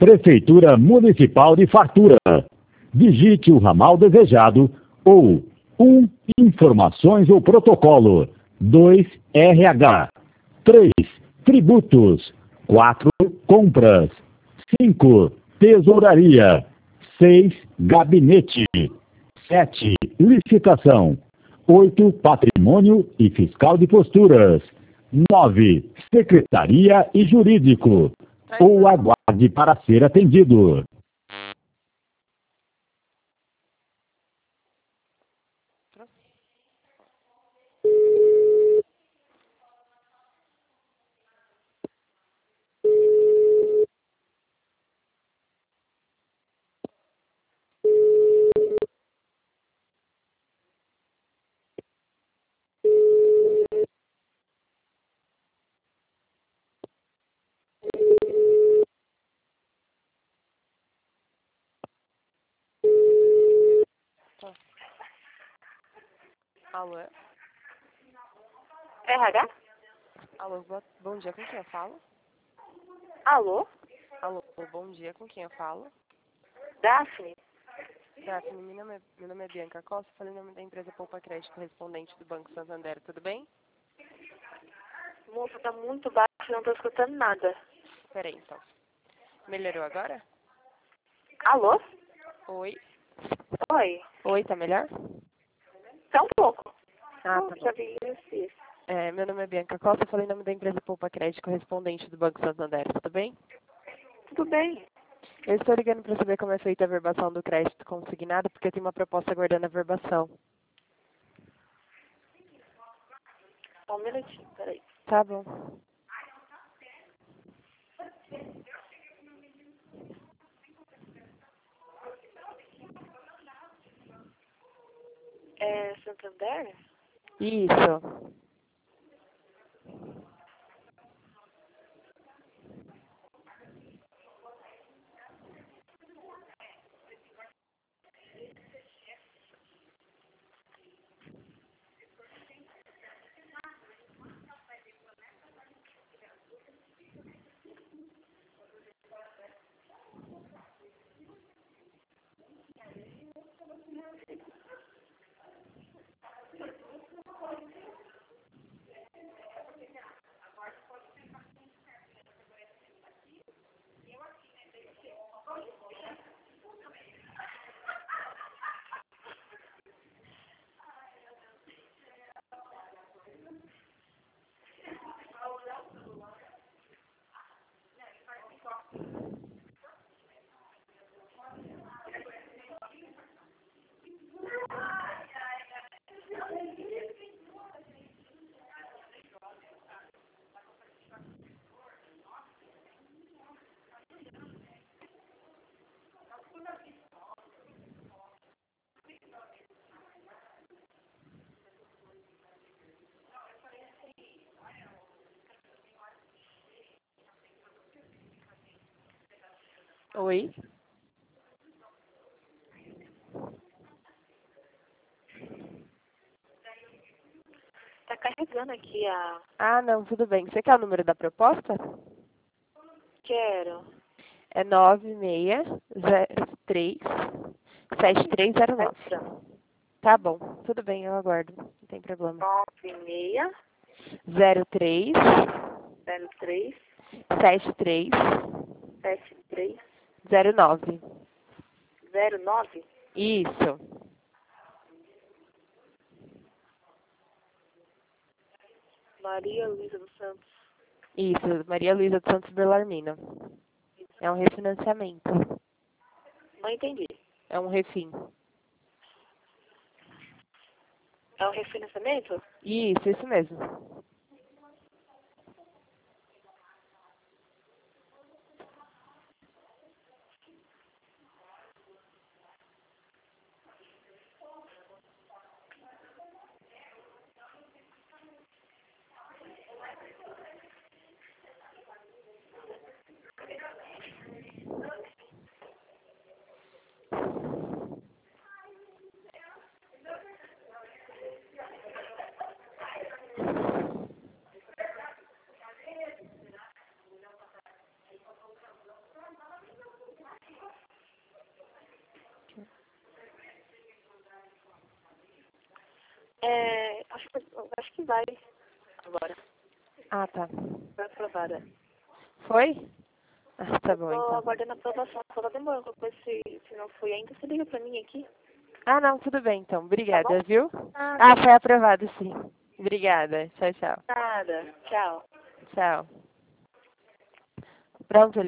Prefeitura Municipal de Fartura. Digite o ramal desejado ou 1. Informações ou protocolo. 2. RH. 3. Tributos. 4. Compras. 5. Tesouraria. 6. Gabinete. 7. Licitação. 8. Patrimônio e Fiscal de Posturas. 9. Secretaria e Jurídico. Ou aguarde para ser atendido. Alô? RH? Alô, bom dia, com quem eu falo? Alô? Alô, bom dia, com quem eu falo? Daphne? Daphne, meu nome é Bianca Costa, falei em nome da empresa Poupa Crédito, correspondente do Banco Santander, tudo bem? Moça, tá muito baixo, não tô escutando nada. Peraí, então. Melhorou agora? Alô? Oi. Oi? Oi, tá melhor? Tá um pouco. Ah, tá Já bom. vi isso. Meu nome é Bianca Costa, falei em nome da empresa Poupa Crédito, correspondente do Banco Santander, tudo bem? Tudo bem. Eu estou ligando para saber como é feita a verbação do crédito consignado, porque eu tenho uma proposta aguardando a verbação. Só um minutinho, peraí. Tá bom. É Santander? Isso. Oi. Tá carregando aqui a... Ah, não, tudo bem. Você quer o número da proposta? Quero. É 9603-7309. Tá bom, tudo bem, eu aguardo. Não tem problema. 96 03 03 73 73 09. 09. Isso. Maria Luísa dos Santos. Isso, Maria Luísa dos Santos Belarmino. É um refinanciamento. Não entendi. É um refim. É um refinanciamento? Isso mesmo. Acho que vai agora. Ah, tá. Foi aprovada. Foi? Ah, tá bom, Tô então. aguardando a aprovação. Só tá demorando. Se não foi ainda, você liga pra mim aqui. Ah, não, tudo bem, então. Obrigada, Tá bom? viu? Nada. Foi aprovado, sim. Obrigada. Tchau, tchau. Nada. Tchau. Tchau. Pronto,